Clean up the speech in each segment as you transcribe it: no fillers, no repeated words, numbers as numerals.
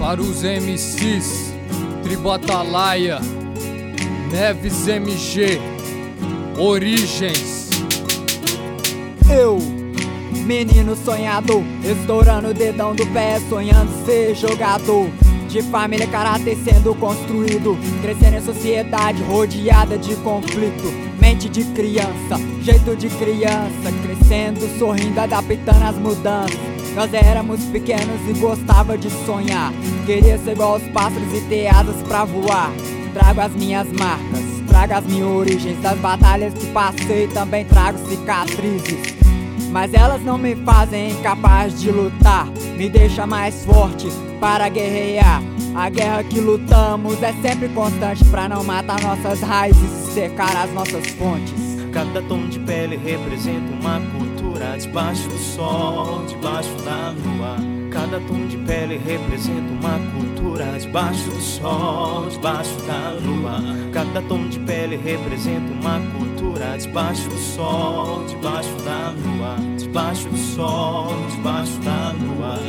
Para os MCs, Tribatalaia, Neves MG, Origens. Eu, menino sonhador, estourando o dedão do pé, sonhando ser jogador. De família, caráter sendo construído, crescendo em sociedade rodeada de conflito. Mente de criança, jeito de criança, crescendo, sorrindo, adaptando as mudanças. Nós éramos pequenos e gostava de sonhar, queria ser igual aos pássaros e ter asas pra voar. Trago as minhas marcas, trago as minhas origens, das batalhas que passei também trago cicatrizes. Mas elas não me fazem incapaz de lutar, me deixa mais forte para guerrear. A guerra que lutamos é sempre constante pra não matar nossas raízes e secar as nossas fontes. Cada tom de pele representa uma cultura, debaixo do sol, debaixo da lua. Cada tom de pele representa uma cultura, debaixo do sol, debaixo da lua. Cada tom de pele representa uma cultura, debaixo do sol, debaixo da lua. Debaixo do sol, debaixo da lua.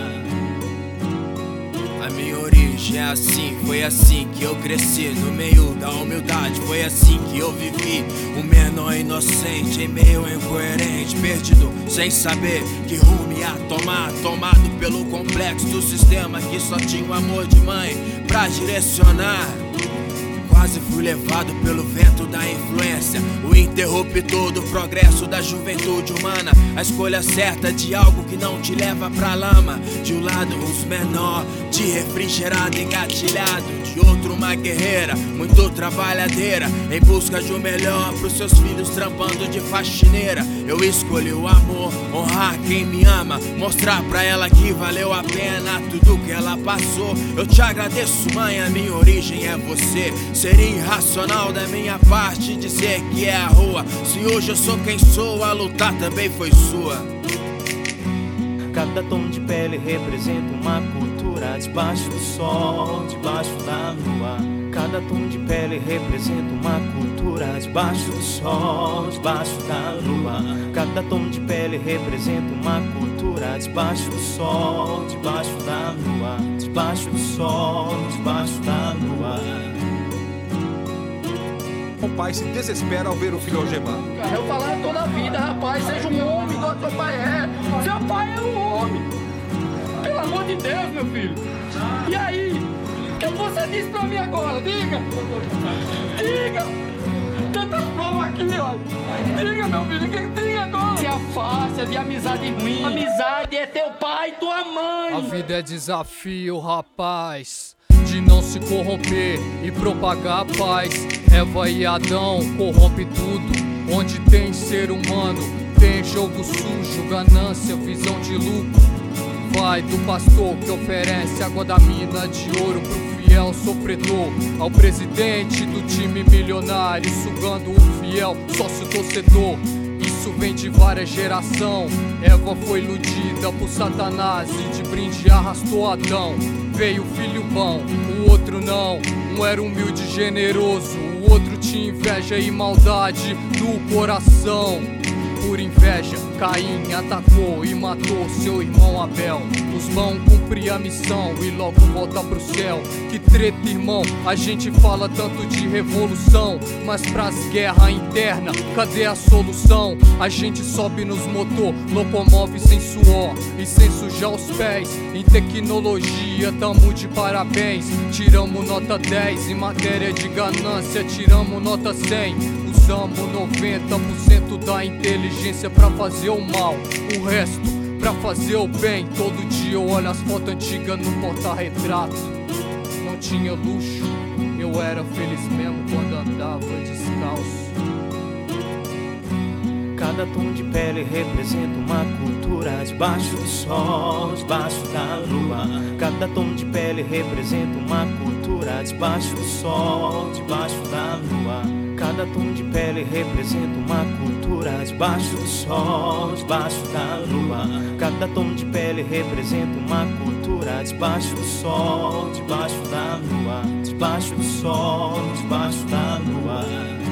A minha origem é assim, foi assim que eu cresci. No meio da humildade, foi assim que eu vivi. O menor inocente, em meio incoerente, perdido, sem saber que rumo ia tomar. Tomado pelo complexo do sistema que só tinha o amor de mãe pra direcionar. Quase fui levado pelo vento da influência, o interruptor do progresso da juventude humana. A escolha certa de algo que não te leva pra lama. De um lado os menor, de refrigerado engatilhado. De outro uma guerreira, muito trabalhadeira, em busca de um melhor pros seus filhos, trampando de faxineira. Eu escolhi o amor, honrar quem me ama, mostrar pra ela que valeu a pena tudo que ela passou. Eu te agradeço, mãe, a minha origem é você. Seria irracional da minha parte dizer que é a rua. Se hoje eu sou quem sou, a lutar também foi sua. Cada tom de pele representa uma cultura, debaixo do sol, debaixo da lua. Cada tom de pele representa uma cultura, debaixo do sol, debaixo da lua. Cada tom de pele representa uma cultura, debaixo do sol, debaixo da lua. Debaixo do sol, debaixo da lua. O pai se desespera ao ver o filho algemado. Eu falava toda a vida, rapaz, seja um homem igual seu pai é. Seu pai é um homem. Pelo amor de Deus, meu filho. E aí? O que você disse pra mim agora? Diga! Diga! Tanta prova aqui, ó. Diga, meu filho, diga agora. Se afaste de amizade ruim. Amizade é teu pai e tua mãe. A vida é desafio, rapaz, de não se corromper e propagar a paz. Eva e Adão corrompe tudo. Onde tem ser humano, tem jogo sujo, ganância, visão de lucro. Vai do pastor que oferece água da mina de ouro pro fiel sofredor, ao presidente do time milionário, sugando o fiel sócio torcedor. Isso vem de várias gerações. Eva foi iludida por Satanás e de brinde arrastou Adão. Veio o filho bom, o outro não. Um era humilde e generoso, o outro tinha inveja e maldade no coração. Por inveja, Caim atacou e matou seu irmão Abel. Os vão cumprir a missão e logo volta pro céu. Que treta, irmão, a gente fala tanto de revolução, mas pras guerra interna, cadê a solução? A gente sobe nos motor, locomove sem suor e sem sujar os pés. Em tecnologia tamo de parabéns. Tiramos nota 10, em matéria de ganância tiramos nota 100. Usamos 90% da inteligência pra fazer o mal, o resto pra fazer o bem. Todo dia eu olho as fotos antigas no porta-retrato. Não tinha luxo, eu era feliz mesmo quando andava descalço. Cada tom de pele representa uma cultura, debaixo do sol, debaixo da lua. Cada tom de pele representa uma cultura, debaixo do sol, debaixo da lua. Cada tom de pele representa uma cultura, debaixo do sol, debaixo da lua. Cada tom de pele representa uma cultura, debaixo do sol, debaixo da lua. Debaixo do sol, debaixo da lua.